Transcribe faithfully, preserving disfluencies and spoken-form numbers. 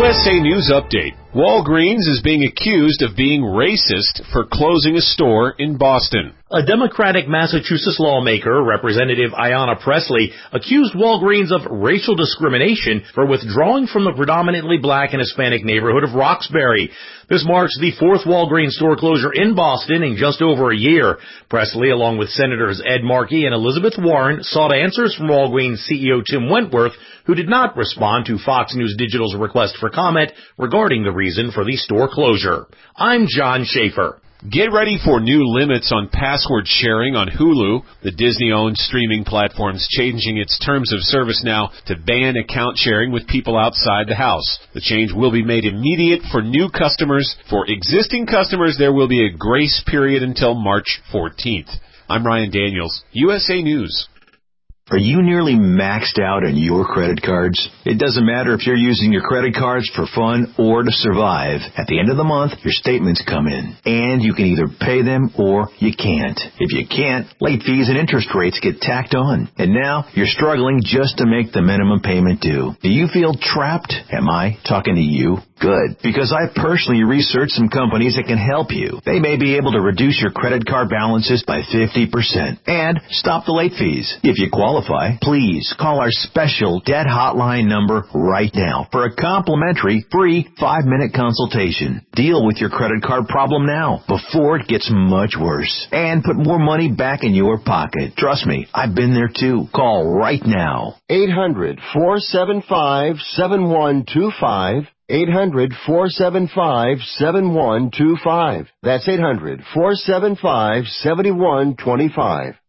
S A News Update. Walgreens is being accused of being racist for closing a store in Boston. A Democratic Massachusetts lawmaker, Representative Ayanna Pressley, accused Walgreens of racial discrimination for withdrawing from the predominantly black and Hispanic neighborhood of Roxbury. This marks the fourth Walgreens store closure in Boston in just over a year. Pressley, along with Senators Ed Markey and Elizabeth Warren, sought answers from Walgreens C E O Tim Wentworth, who did not respond to Fox News Digital's request for comment regarding the reason for the store closure. I'm John Schaefer. Get ready for new limits on password sharing on Hulu. The Disney-owned streaming platform's changing its terms of service now to ban account sharing with people outside the house. The change will be made immediate for new customers. For existing customers, there will be a grace period until March fourteenth. I'm Ryan Daniels, U S A News. Are you nearly maxed out on your credit cards? It doesn't matter if you're using your credit cards for fun or to survive. At the end of the month, your statements come in, and you can either pay them or you can't. If you can't, late fees and interest rates get tacked on. And now you're struggling just to make the minimum payment due. Do you feel trapped? Am I talking to you? Good, because I personally researched some companies that can help you. They may be able to reduce your credit card balances by fifty percent and stop the late fees. If you qualify, please call our special debt hotline number right now for a complimentary free five-minute consultation. Deal with your credit card problem now before it gets much worse and put more money back in your pocket. Trust me, I've been there too. Call right now. eight hundred, four seven five, seven one two five. eight hundred, four seven five, seven one two five. That's eight hundred, four seven five, seven one two five.